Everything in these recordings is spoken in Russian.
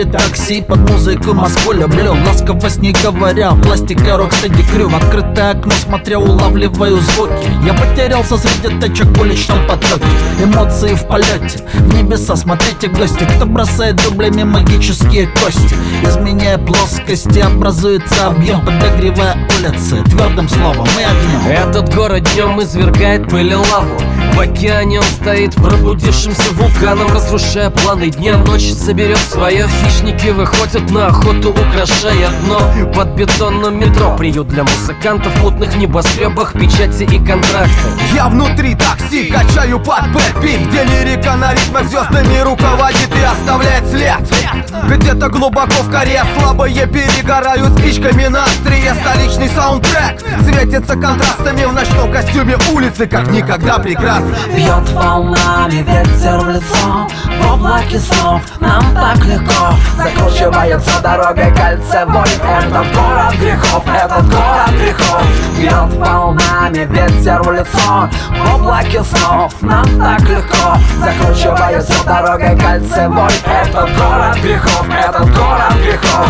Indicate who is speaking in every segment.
Speaker 1: такси под музыку Москву люблю. Ласково с ней говоря, пластика, рокстеди, крю. В открытое окно смотря, улавливаю звуки. Я потерялся среди тачек в уличном потоке. Эмоции в полете, в небеса смотрите гости. Кто бросает дублями магические кости, изменяя плоскости, образуется объем, подогревая улицы твердым словом и огнем.
Speaker 2: Этот город днем извергает пыль и лаву. В океане он стоит пробудившимся вулканом, разрушая планы дня. Ночь соберет свое, хищники выходят на охоту, украшая дно под бетонным метро. Приют для музыкантов в мутных небоскребах, печати и контракты.
Speaker 3: Я внутри такси, качаю под бэкбит, где лирика на ритмах звездами руководит и оставляет след. Где-то глубоко в коре слабые перегорают спичками на острие. Столичный саундтрек светится контрастами в ночном костюме улицы, как никогда прекрасно.
Speaker 4: Бьет волнами ветер в лицо, в облаке снов нам так легко. Закручивается дорогой кольцевой этот город грехов, этот город грехов. Бьет волнами ветер в лицо, в облаке снов нам так легко. Закручивается дорогой кольцевой этот город грехов, этот город грехов.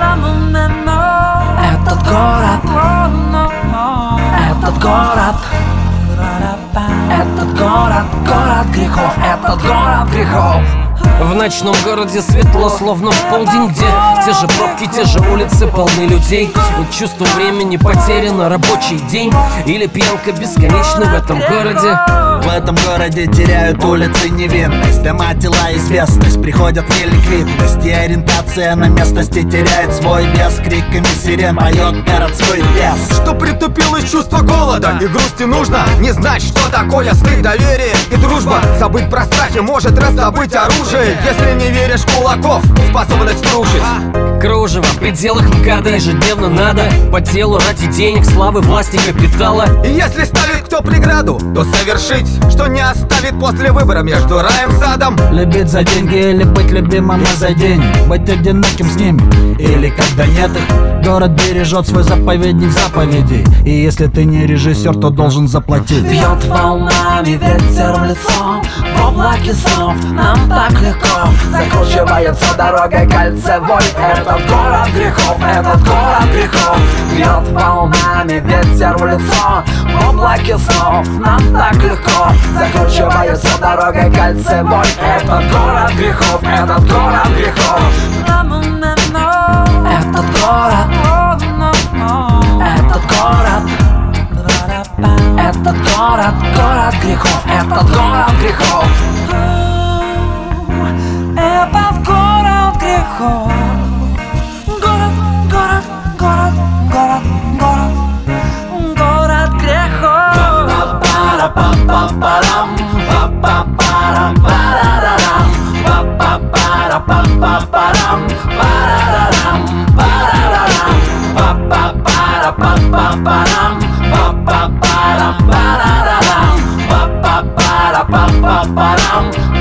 Speaker 4: Этот город, этот город, этот город, город грехов, этот город грехов.
Speaker 2: В ночном городе светло, словно в полдень, где те же пробки, те же улицы полны людей. Чувство времени потеряно, рабочий день или пьянка бесконечна в этом городе.
Speaker 1: В этом городе теряют улицы невинность, дома, тела, известность, приходят неликвидность, и ориентация на местности теряет свой вес. Криками сирен поет городской лес.
Speaker 3: Что притупилось чувство голода и грусти, нужно не знать, что такое стыд, доверие и дружба. Забыть про страхи может раздобыть оружие, если не веришь в кулаков, способность крушить.
Speaker 2: Кружево в пределах МКАДа ежедневно надо по делу ради денег, славы, власти, капитала.
Speaker 3: И если ставит кто преграду, то совершить, что не оставит после выбора между раем и садом.
Speaker 1: Любить за деньги или быть любимым за день, быть одиноким с ними или когда нет их. Город бережет свой заповедник заповедей, и если ты не режиссер, то должен заплатить.
Speaker 4: Бьет волнами ветер в лицо, в облаке снов нам так легко. Закручивается дорогой кольцевой этот город грехов, этот город грехов. Бьет волнами ветер в лицо, в облаке снов нам так легко. Закручивается дорогой кольцевой этот город грехов, этот город грехов. Этот город, этот город, этот город, город грехов, этот город грехов. Этот город грехов. Город, город, город, город, город, город грехов. Па-па-пара-па-па-парам, па-па-пара-парарам, па-па-пара-па-па-парам, парарам, парарам, па-па-пара-па-па-парам, па-па-пара-парарам, па-па-пара-па-па-парам.